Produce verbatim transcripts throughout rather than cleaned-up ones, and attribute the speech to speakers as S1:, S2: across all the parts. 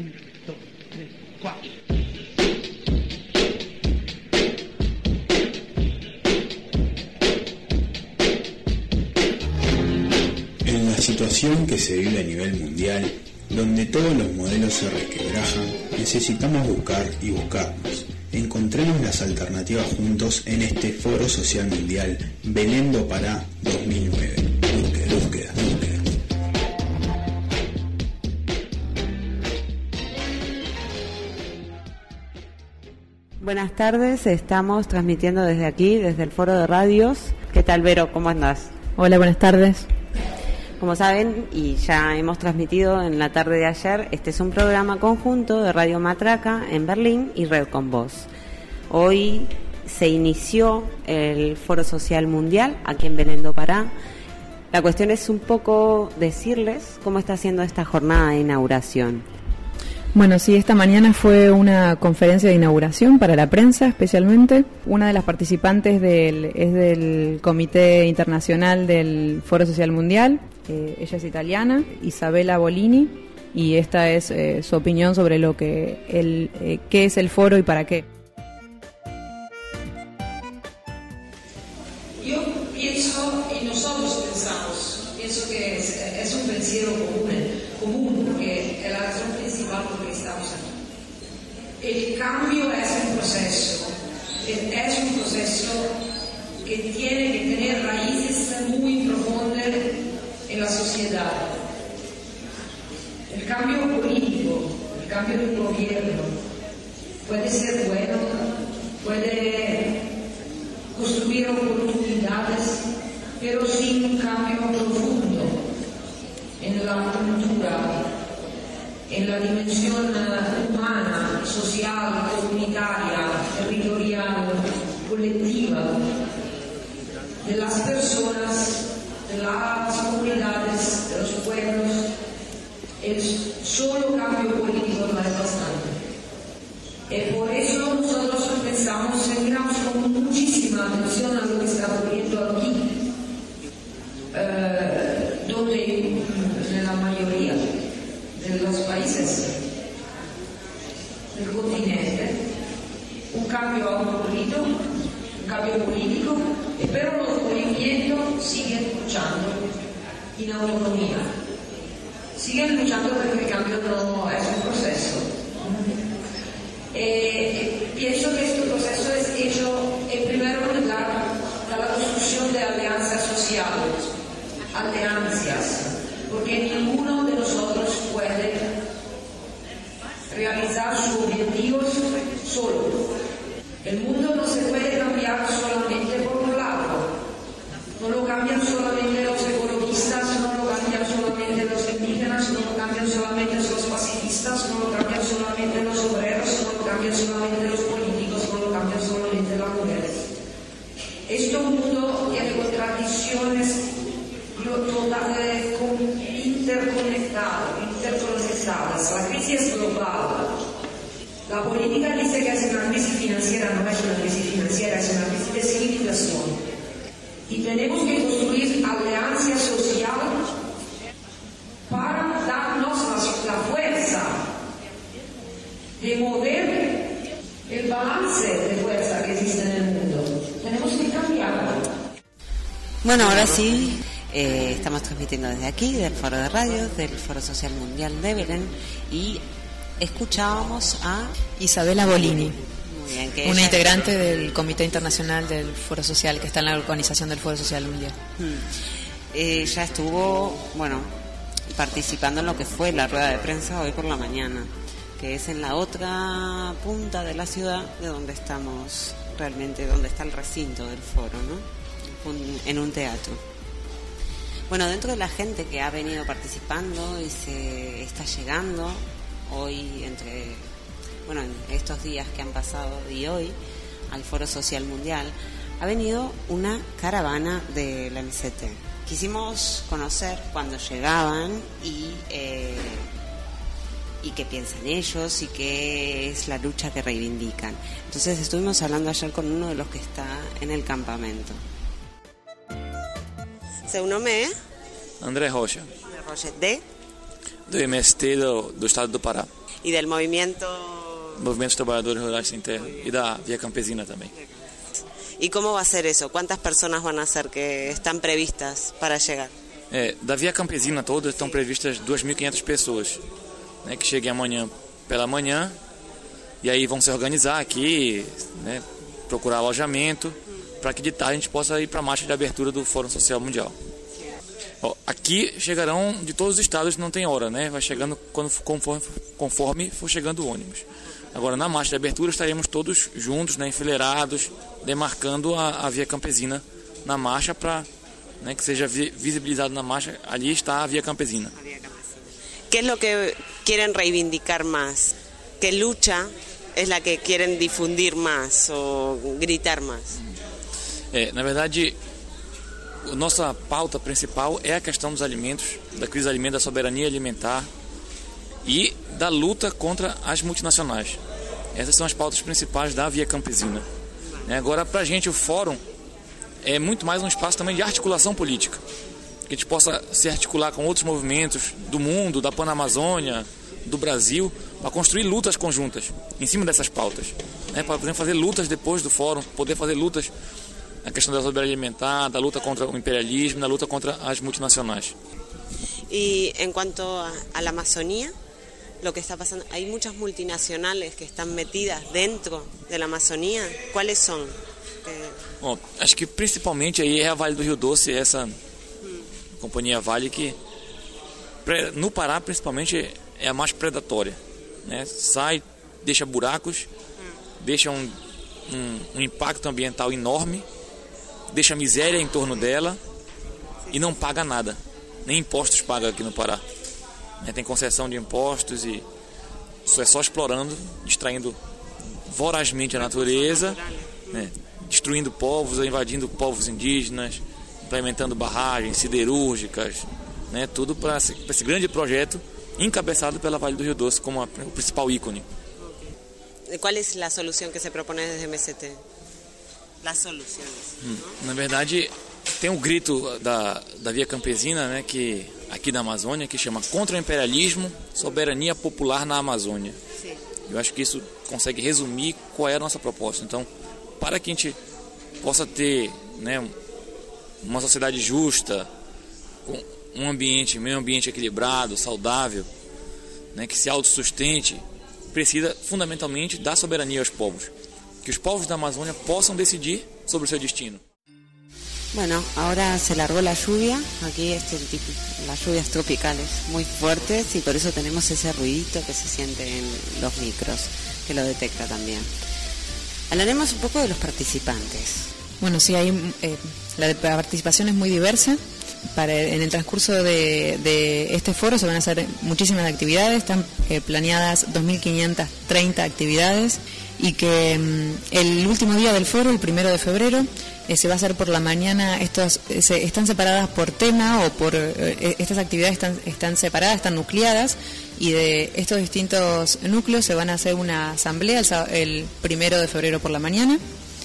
S1: uno, dos, tres, cuatro.
S2: En la situación que se vive a nivel mundial, donde todos los modelos se resquebrajan, necesitamos buscar y buscarnos. Encontremos las alternativas juntos en este Foro Social Mundial Belém do Pará dos mil nueve. Búsqueda, búsqueda, búsqueda.
S3: Buenas tardes, estamos transmitiendo desde aquí, desde el Foro de Radios. ¿Qué tal, Vero? ¿Cómo andás?
S4: Hola, buenas tardes.
S3: Como saben, y ya hemos transmitido en la tarde de ayer, este es un programa conjunto de Radio Matraca en Berlín y Red con Voz. Hoy se inició el Foro Social Mundial aquí en Belém do Pará. La cuestión es un poco decirles cómo está siendo esta jornada de inauguración.
S4: Bueno, sí, esta mañana fue una conferencia de inauguración para la prensa especialmente. Una de las participantes del, es del Comité Internacional del Foro Social Mundial. Eh, ella es italiana, Isabella Bolini, y esta es eh, su opinión sobre lo que el, eh, qué es el foro y para qué.
S5: Yo pienso, y nosotros pensamos, pienso que es, es un pensiero común, común, porque es la razón principal por la que estamos aquí. El cambio es un proceso, es un proceso que tiene que tener raíces muy profundas en la sociedad. El cambio político, el cambio del gobierno puede ser bueno, puede construir oportunidades, pero sin un cambio profundo en la cultura, en la dimensión humana, social, comunitaria, territorial, colectiva de las personas, de las comunidades, de los pueblos. El solo cambio político no es bastante. Y por eso nosotros pensamos, miramos con muchísima atención a lo que está ocurriendo aquí, eh, donde en la mayoría de los países del continente un cambio ha ocurrido, un cambio político, pero los movimientos siguen luchando en autonomía. Siguen luchando porque el cambio no es un proceso. Eh, pienso que este proceso es hecho en primer lugar de la construcción de alianzas sociales, alianzas, porque ninguno de nosotros puede realizar sus objetivos solo. El mundo no se puede cambiar solamente por un lado, no lo cambian solamente los ecologistas, no lo cambian solamente los indígenas, no lo cambian solamente los pacifistas, no lo cambian solamente los obreros, no lo cambian solamente los políticos, no lo cambian solamente las mujeres. Este mundo tiene contradicciones interconectadas, interconectadas. La crisis es global. La política dice que es una crisis financiera, no es una crisis financiera, es una crisis de civilización. Y tenemos que construir alianza social para darnos la, la fuerza de mover el balance de fuerza que existe en el mundo. Tenemos que cambiarlo.
S3: Bueno, ahora sí, eh, estamos transmitiendo desde aquí, del Foro de Radios, del Foro Social Mundial de Belém, y escuchábamos a
S4: Isabella Bolini,
S3: muy bien, que
S4: una
S3: ella...
S4: integrante del Comité Internacional del Foro Social, que está en la organización del Foro Social Mundial.
S3: Hmm. Ella estuvo, bueno, participando en lo que fue la rueda de prensa hoy por la mañana, que es en la otra punta de la ciudad de donde estamos realmente, donde está el recinto del foro, ¿no? Un, en un teatro. Bueno, dentro de la gente que ha venido participando y se está llegando hoy, entre, bueno, en estos días que han pasado y hoy, al Foro Social Mundial, ha venido una caravana de la M C T. Quisimos conocer cuando llegaban y, eh, y qué piensan ellos y qué es la lucha que reivindican. Entonces estuvimos hablando ayer con uno de los que está en el campamento. Seu nome é?
S6: André Rocha.
S3: André Rocha, de?
S6: Do M S T do, do estado do Pará.
S3: Y del movimiento...
S6: Movimentos Trabalhadores Rurais Sem Terra y da Vía Campesina también.
S3: ¿Y cómo va a ser eso? ¿Cuántas personas van a ser que están previstas para llegar?
S6: É, da Via Campesina toda estão previstas duas mil e quinhentas pessoas, né, que cheguem amanhã pela manhã e aí vão se organizar aqui, né, procurar alojamento para que de tarde a gente possa ir para a marcha de abertura do Fórum Social Mundial. Ó, aqui chegarão de todos os estados, não tem hora, né, vai chegando quando, conforme, conforme for chegando o ônibus. Agora na marcha de abertura estaremos todos juntos, né, enfileirados, demarcando a, a Via Campesina na marcha para, né, que seja visibilizado na marcha, ali está a Vía Campesina.
S3: ¿Qué es lo que quieren reivindicar más? ¿Qué lucha es la que quieren difundir más o gritar más?
S6: É, na verdade, a nossa pauta principal é a questão dos alimentos, da crise alimentar, da soberania alimentar e da luta contra as multinacionais. Essas são as pautas principais da Via Campesina. Agora, para a gente, o fórum é muito mais um espaço também de articulação política, que a gente possa se articular com outros movimentos do mundo, da Panamazônia, do Brasil, para construir lutas conjuntas em cima dessas pautas, né? Para poder fazer lutas depois do fórum, poder fazer lutas na questão da soberania alimentar, da luta contra o imperialismo, da luta contra as multinacionais.
S3: E em quanto à Amazônia, lo que está pasando, hay muchas multinacionales que están metidas dentro de la Amazonía. ¿Cuáles son?
S6: Bom, acho que principalmente aí é a Vale do Rio Doce, essa hum. companhia Vale que no Pará principalmente é a mais predatória, né? Sai, deixa buracos, hum. deixa um, um, um impacto ambiental enorme, deixa miséria em torno dela e não paga nada, nem impostos paga aqui no Pará. Tem concessão de impostos e isso é só explorando, extraindo vorazmente a natureza, né? Destruindo povos, invadindo povos indígenas, implementando barragens siderúrgicas, né? Tudo para esse, esse grande projeto encabeçado pela Vale do Rio Doce como a, o principal ícone.
S3: Qual é a solução que se propõe desde M S T? As soluções.
S6: Hum, na verdade, tem um grito da, da Via Campesina, né, que, aqui da Amazônia, que chama Contra o Imperialismo, Soberania Popular na Amazônia. Sim. Eu acho que isso consegue resumir qual é a nossa proposta. Então, para que a gente possa ter, né, uma sociedade justa, com um ambiente, meio ambiente equilibrado, saudável, né, que se autossustente, precisa fundamentalmente dar soberania aos povos. Que os povos da Amazônia possam decidir sobre o seu destino.
S3: Bueno, ahora se largó la lluvia, aquí este, las lluvias tropicales muy fuertes y por eso tenemos ese ruidito que se siente en los micros, que lo detecta también. Hablaremos un poco de los participantes.
S4: Bueno, sí, hay, eh, la participación es muy diversa. Para, en el transcurso de, de este foro se van a hacer muchísimas actividades, están eh, planeadas dos mil quinientas treinta actividades y que mm, el último día del foro, el primero de febrero, eh, se va a hacer por la mañana. Estos eh, se, están separadas por tema o por eh, estas actividades están, están separadas, están nucleadas y de estos distintos núcleos se van a hacer una asamblea el, el primero de febrero por la mañana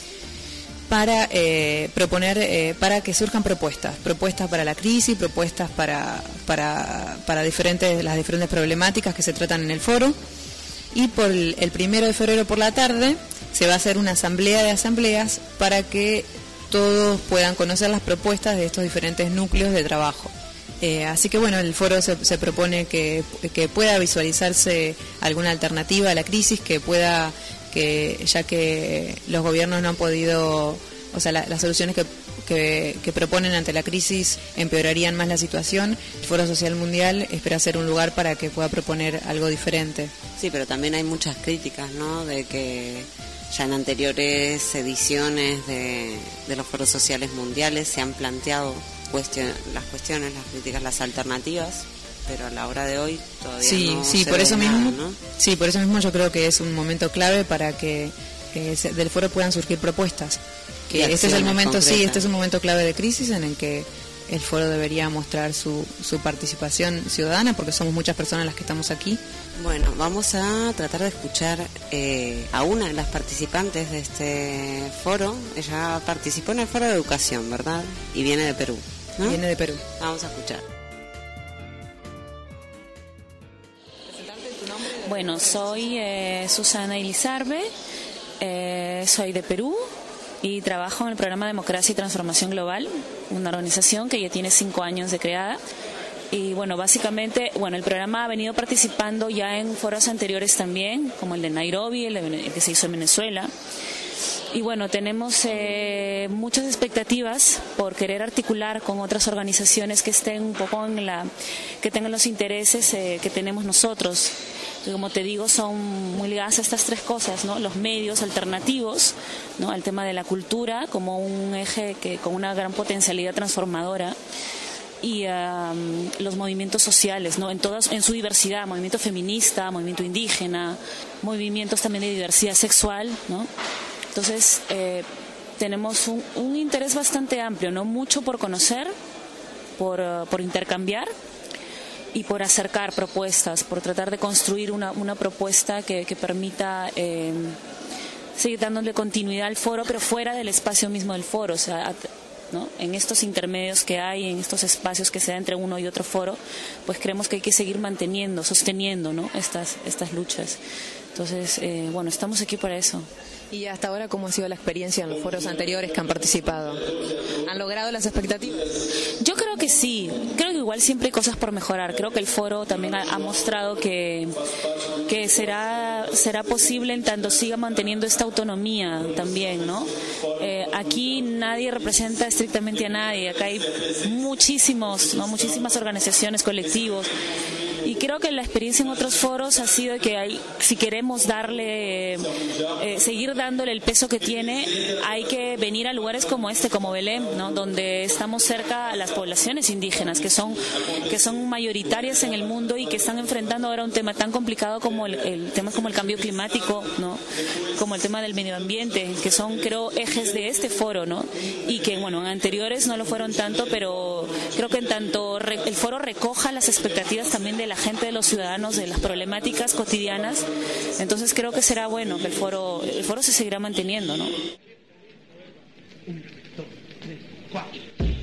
S4: para eh, proponer, eh, para que surjan propuestas, propuestas para la crisis, propuestas para, para, para diferentes, las diferentes problemáticas que se tratan en el foro. Y por el, el primero de febrero por la tarde se va a hacer una asamblea de asambleas para que todos puedan conocer las propuestas de estos diferentes núcleos de trabajo. Eh, así que bueno, el foro se, se propone que, que pueda visualizarse alguna alternativa a la crisis, que pueda, que ya que los gobiernos no han podido, o sea, la, las soluciones que, que, que proponen ante la crisis empeorarían más la situación. El Foro Social Mundial espera ser un lugar para que pueda proponer algo diferente.
S3: Sí, pero también hay muchas críticas, ¿no?, de que ya en anteriores ediciones de, de los foros sociales mundiales se han planteado cuestion, las cuestiones, las críticas, las alternativas, pero a la hora de hoy todavía
S4: sí,
S3: no
S4: sí,
S3: se
S4: por
S3: ve
S4: eso
S3: nada,
S4: mismo,
S3: ¿no?
S4: Sí, por eso mismo yo creo que es un momento clave para que eh, se, del foro puedan surgir propuestas. Que este es el momento, concretas. sí, este es un momento clave de crisis en el que el foro debería mostrar su, su participación ciudadana, porque somos muchas personas las que estamos aquí.
S3: Bueno, vamos a tratar de escuchar eh, a una de las participantes de este foro. Ella participó en el foro de educación, ¿verdad? Y viene de Perú, ¿no?
S4: Viene de Perú.
S3: Vamos a escuchar.
S7: Bueno, soy eh, Susana Elizarbe, eh, soy de Perú y trabajo en el programa Democracia y Transformación Global, una organización que ya tiene cinco años de creada. Y bueno, básicamente, bueno, el programa ha venido participando ya en foros anteriores también, como el de Nairobi, el, de, el que se hizo en Venezuela. Y bueno, tenemos eh, muchas expectativas por querer articular con otras organizaciones que estén un poco en la, que tengan los intereses eh, que tenemos nosotros. Que, como te digo, son muy ligadas a estas tres cosas, ¿no? Los medios alternativos, ¿no? El tema de la cultura como un eje que con una gran potencialidad transformadora. Y um, los movimientos sociales, ¿no? En todas, en su diversidad, movimiento feminista, movimiento indígena, movimientos también de diversidad sexual, ¿no? Entonces eh, tenemos un, un interés bastante amplio, no mucho por conocer, por, uh, por intercambiar y por acercar propuestas, por tratar de construir una, una propuesta que, que permita eh, seguir dándole continuidad al foro, pero fuera del espacio mismo del foro, o sea, ¿no? En estos intermedios que hay, en estos espacios que se da entre uno y otro foro, pues creemos que hay que seguir manteniendo, sosteniendo, ¿no? estas, estas luchas. Entonces, eh, bueno, estamos aquí para eso.
S4: ¿Y hasta ahora cómo ha sido la experiencia en los foros anteriores que han participado? ¿Han logrado las expectativas?
S7: Yo creo que sí, creo que igual siempre hay cosas por mejorar. Creo que el foro también ha, ha mostrado que, que será, será posible en tanto siga manteniendo esta autonomía también, ¿no? Eh, aquí nadie representa estrictamente a nadie, acá hay muchísimos, ¿no? muchísimas organizaciones, colectivos. Y creo que la experiencia en otros foros ha sido que hay, si queremos darle, eh, seguir dándole el peso que tiene, hay que venir a lugares como este, como Belém, ¿no? Donde estamos cerca a las poblaciones indígenas, que son, que son mayoritarias en el mundo y que están enfrentando ahora un tema tan complicado como el, el tema como el cambio climático, ¿no? Como el tema del medio ambiente, que son, creo, ejes de este foro, ¿no? Y que, bueno, en anteriores no lo fueron tanto, pero creo que en tanto re, el foro recoja las expectativas también de la gente, de los ciudadanos, de las problemáticas cotidianas, entonces creo que será bueno que el foro el foro se seguirá manteniendo, ¿no?
S1: Uno, dos, tres, cuatro.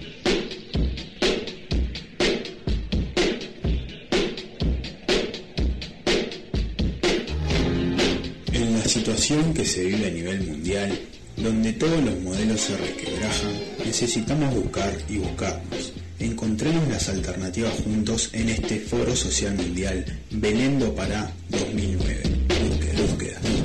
S2: En la situación que se vive a nivel mundial, donde todos los modelos se resquebrajan, necesitamos buscar y buscarnos. Encontremos las alternativas juntos en este Foro Social Mundial Belém do Pará dos mil nueve. Búsqueda, búsqueda.